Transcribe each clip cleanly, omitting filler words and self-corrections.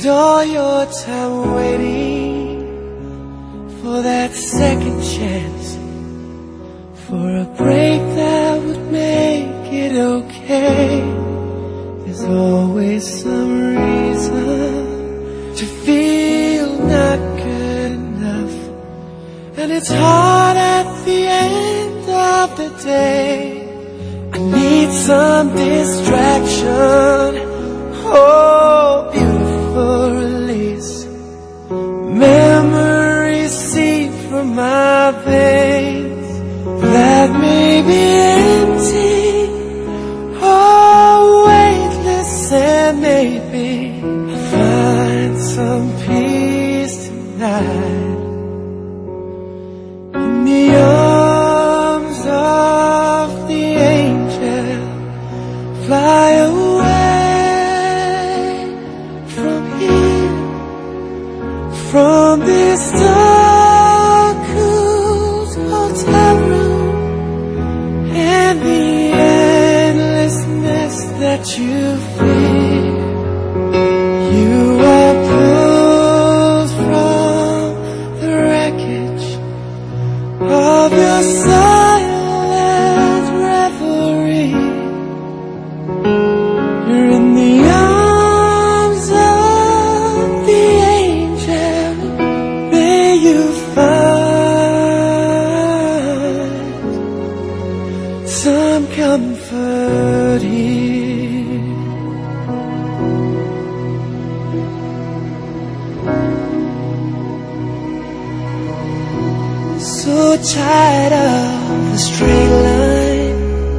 all your time waiting for that second chance, for a break that would make it okay. There's always some reason to feel not good enough, and it's hard at the end of the day. I need some distraction, oh, beautiful release. Memories seep from my veins that may be empty, oh, weightless, and maybe I'll find some peace tonight in the arms of the angel. Fly away from here, from this dark, cool hotel room, and the endlessness that you feel. You are pulled from the wreckage of your silent reverie. You're in the arms of the angel. May you find some comfort here. So tired of the straight line,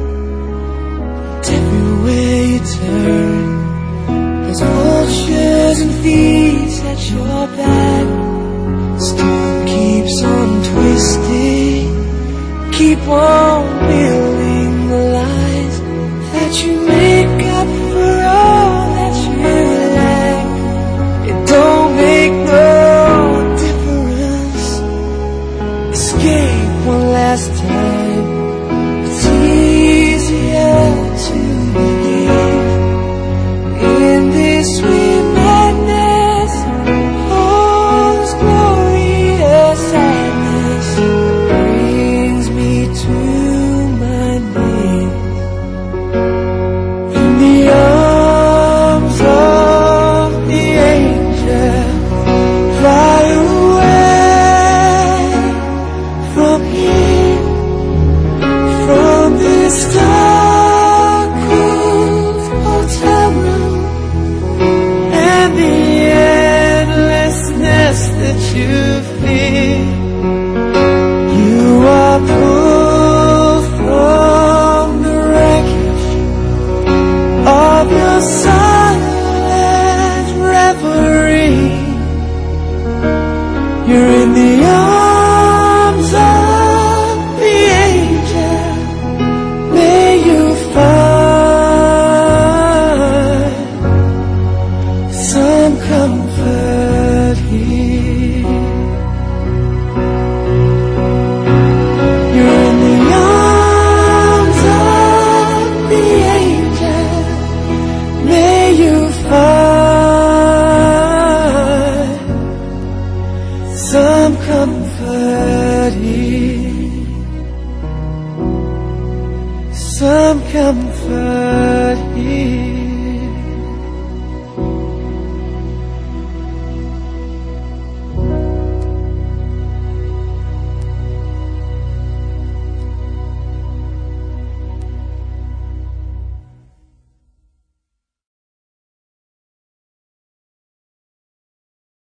everywhere you turn, there's vultures and thieves at your back. Storm keeps on twisting, keep on building the lies that you make up for all that you lack. It don't make no difference. Escape one last time. It's easier to believe in this sweet madness. All this glorious sadness brings me to my knees. In the arms of the angel, fly away from here, from this dark, cool hotel room, and the endlessness that you feel. You are pulled from the wreckage of your silent reverie. You're in the arms of the angel. May you find some comfort here. You're in the arms of the angel. May you find some comfort here, some comfort here.